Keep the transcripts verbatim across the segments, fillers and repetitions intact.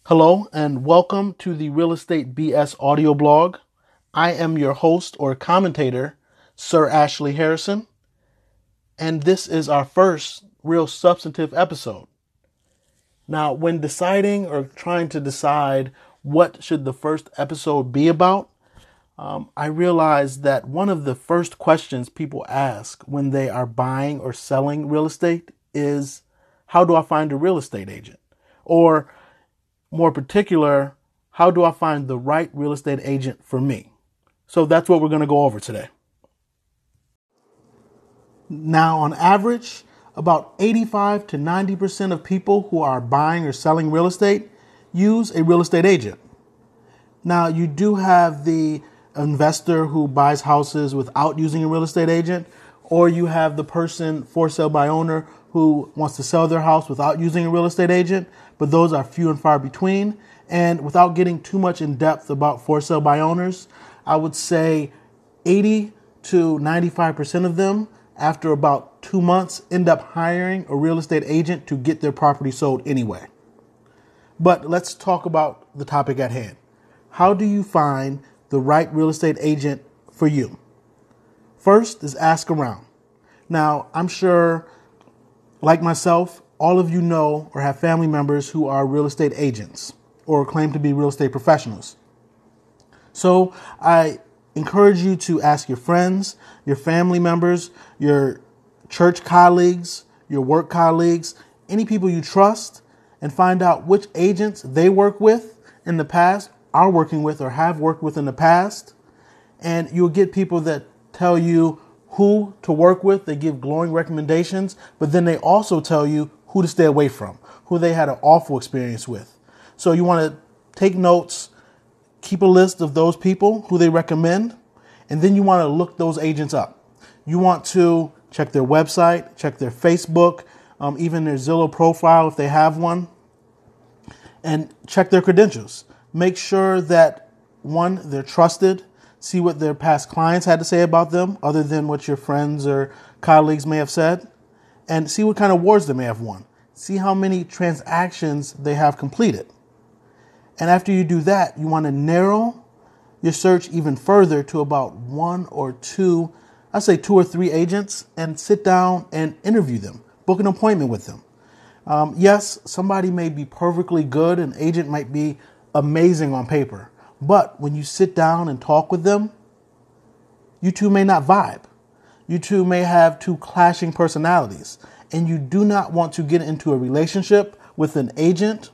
Hello and welcome to the Real Estate B S audio blog. I am your host or commentator, Sir Ashley Harrison, and this is our first real substantive episode. Now, when deciding or trying to decide what should the first episode be about, um, I realized that one of the first questions people ask when they are buying or selling real estate is, how do I find a real estate agent? Or more particular, how do I find the right real estate agent for me? So that's what we're going to go over today. Now, on average, about eighty-five to ninety percent of people who are buying or selling real estate use a real estate agent. Now, you do have the investor who buys houses without using a real estate agent, or you have the person for sale by owner who wants to sell their house without using a real estate agent, but those are few and far between. And without getting too much in depth about for sale by owners, I would say eighty to ninety-five percent of them, after about two months, end up hiring a real estate agent to get their property sold anyway. But let's talk about the topic at hand. How do you find the right real estate agent for you? First is ask around. Now, I'm sure, like myself, all of you know or have family members who are real estate agents or claim to be real estate professionals. So I encourage you to ask your friends, your family members, your church colleagues, your work colleagues, any people you trust, and find out which agents they work with in the past, are working with, or have worked with in the past. And you'll get people that tell you who to work with. They give glowing recommendations, but then they also tell you who to stay away from, who they had an awful experience with. So you want to take notes, keep a list of those people who they recommend, and then you want to look those agents up. You want to check their website, check their Facebook, um, even their Zillow profile if they have one, and check their credentials. Make sure that, one, they're trusted. See what their past clients had to say about them, other than what your friends or colleagues may have said, and see what kind of awards they may have won. See how many transactions they have completed. And after you do that, you want to narrow your search even further to about one or two, I say two or three agents, and sit down and interview them. Book an appointment with them. Um, yes, somebody may be perfectly good. An agent might be amazing on paper. But when you sit down and talk with them, you two may not vibe. You two may have two clashing personalities. And you do not want to get into a relationship with an agent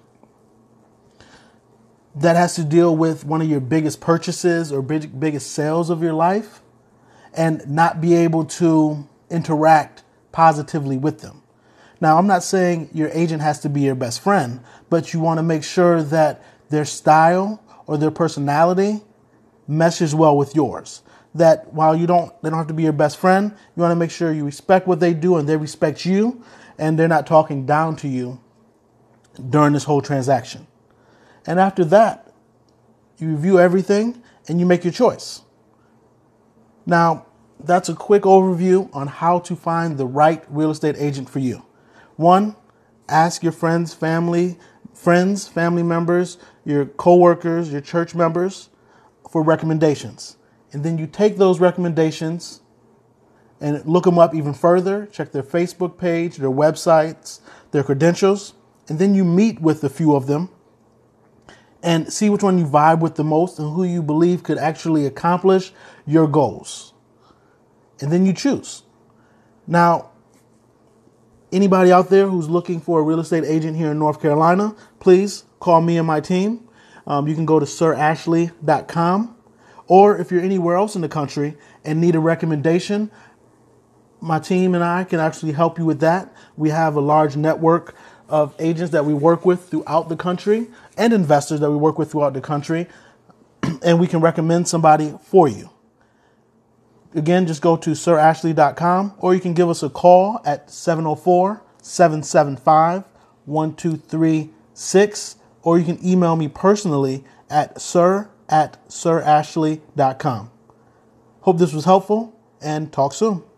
that has to deal with one of your biggest purchases or big, biggest sales of your life and not be able to interact positively with them. Now, I'm not saying your agent has to be your best friend, but you want to make sure that their style or their personality meshes well with yours. That while you don't, they don't have to be your best friend, you want to make sure you respect what they do and they respect you, and they're not talking down to you during this whole transaction. And after that, you review everything and you make your choice. Now, that's a quick overview on how to find the right real estate agent for you. One, ask your friends, family, friends, family members, your coworkers, your church members for recommendations. And then you take those recommendations and look them up even further, check their Facebook page, their websites, their credentials, and then you meet with a few of them and see which one you vibe with the most and who you believe could actually accomplish your goals. And then you choose. Now, anybody out there who's looking for a real estate agent here in North Carolina, please call me and my team. Um, you can go to sir ashley dot com. Or if you're anywhere else in the country and need a recommendation, my team and I can actually help you with that. We have a large network of agents that we work with throughout the country and investors that we work with throughout the country, and we can recommend somebody for you. Again, just go to sir ashley dot com, or you can give us a call at seven oh four, seven seven five, one two three six, or you can email me personally at sir at sir ashley dot com. Hope this was helpful, and talk soon.